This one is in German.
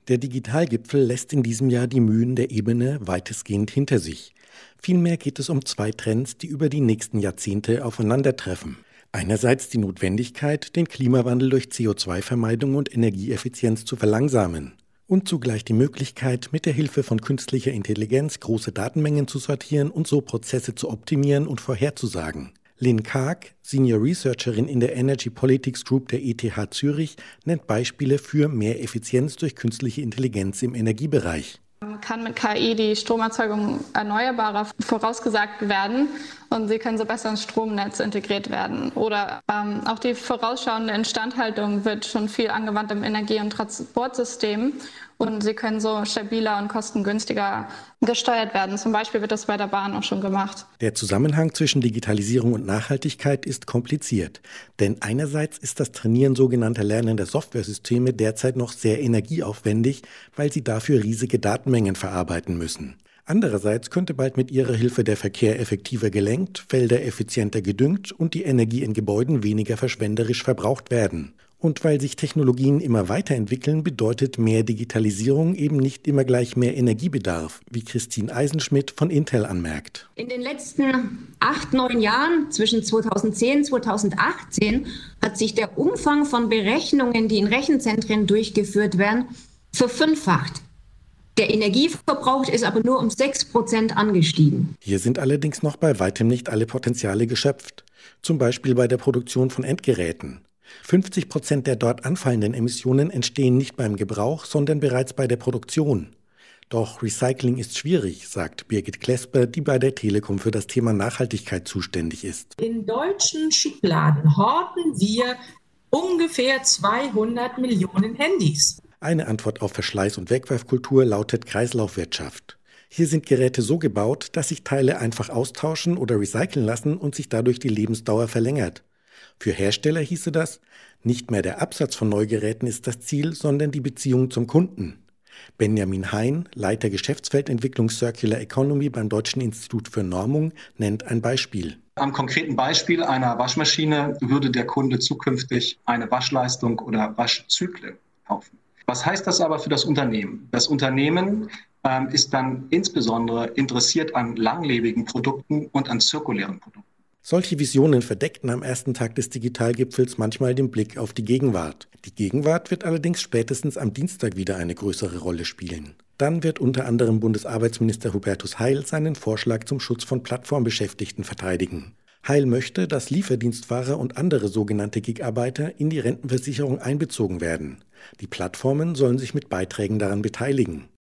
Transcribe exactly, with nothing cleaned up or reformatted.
Der Digitalgipfel lässt in diesem Jahr die Mühen der Ebene weitestgehend hinter sich. Vielmehr geht es um zwei Trends, die über die nächsten Jahrzehnte aufeinandertreffen. Einerseits die Notwendigkeit, den Klimawandel durch C O zwei Vermeidung und Energieeffizienz zu verlangsamen. Und zugleich die Möglichkeit, mit der Hilfe von künstlicher Intelligenz große Datenmengen zu sortieren und so Prozesse zu optimieren und vorherzusagen. Lynn Karg, Senior Researcherin in der Energy Politics Group der E T H Zürich, nennt Beispiele für mehr Effizienz durch künstliche Intelligenz im Energiebereich. Kann mit K I die Stromerzeugung erneuerbarer vorausgesagt werden und sie können so besser ins Stromnetz integriert werden. Oder ähm, auch die vorausschauende Instandhaltung wird schon viel angewandt im Energie- und Transportsystem und sie können so stabiler und kostengünstiger gesteuert werden. Zum Beispiel wird das bei der Bahn auch schon gemacht. Der Zusammenhang zwischen Digitalisierung und Nachhaltigkeit ist kompliziert. Denn einerseits ist das Trainieren sogenannter lernender Softwaresysteme derzeit noch sehr energieaufwendig, weil sie dafür riesige Datenmengen verarbeiten müssen. Andererseits könnte bald mit ihrer Hilfe der Verkehr effektiver gelenkt, Felder effizienter gedüngt und die Energie in Gebäuden weniger verschwenderisch verbraucht werden. Und weil sich Technologien immer weiterentwickeln, bedeutet mehr Digitalisierung eben nicht immer gleich mehr Energiebedarf, wie Christine Eisenschmidt von Intel anmerkt. In den letzten acht, neun Jahren, zwischen zweitausendzehn und zweitausendachtzehn, hat sich der Umfang von Berechnungen, die in Rechenzentren durchgeführt werden, verfünffacht. Der Energieverbrauch ist aber nur um sechs Prozent angestiegen. Hier sind allerdings noch bei weitem nicht alle Potenziale geschöpft. Zum Beispiel bei der Produktion von Endgeräten. fünfzig Prozent der dort anfallenden Emissionen entstehen nicht beim Gebrauch, sondern bereits bei der Produktion. Doch Recycling ist schwierig, sagt Birgit Klesper, die bei der Telekom für das Thema Nachhaltigkeit zuständig ist. In deutschen Schubladen horten wir ungefähr zweihundert Millionen Handys. Eine Antwort auf Verschleiß- und Wegwerfkultur lautet Kreislaufwirtschaft. Hier sind Geräte so gebaut, dass sich Teile einfach austauschen oder recyceln lassen und sich dadurch die Lebensdauer verlängert. Für Hersteller hieße das, nicht mehr der Absatz von Neugeräten ist das Ziel, sondern die Beziehung zum Kunden. Benjamin Hein, Leiter Geschäftsfeldentwicklung Circular Economy beim Deutschen Institut für Normung, nennt ein Beispiel. Am konkreten Beispiel einer Waschmaschine würde der Kunde zukünftig eine Waschleistung oder Waschzyklen kaufen. Was heißt das aber für das Unternehmen? Das Unternehmen ähm, ist dann insbesondere interessiert an langlebigen Produkten und an zirkulären Produkten. Solche Visionen verdeckten am ersten Tag des Digitalgipfels manchmal den Blick auf die Gegenwart. Die Gegenwart wird allerdings spätestens am Dienstag wieder eine größere Rolle spielen. Dann wird unter anderem Bundesarbeitsminister Hubertus Heil seinen Vorschlag zum Schutz von Plattformbeschäftigten verteidigen. Heil möchte, dass Lieferdienstfahrer und andere sogenannte Gig-Arbeiter in die Rentenversicherung einbezogen werden. Die Plattformen sollen sich mit Beiträgen daran beteiligen.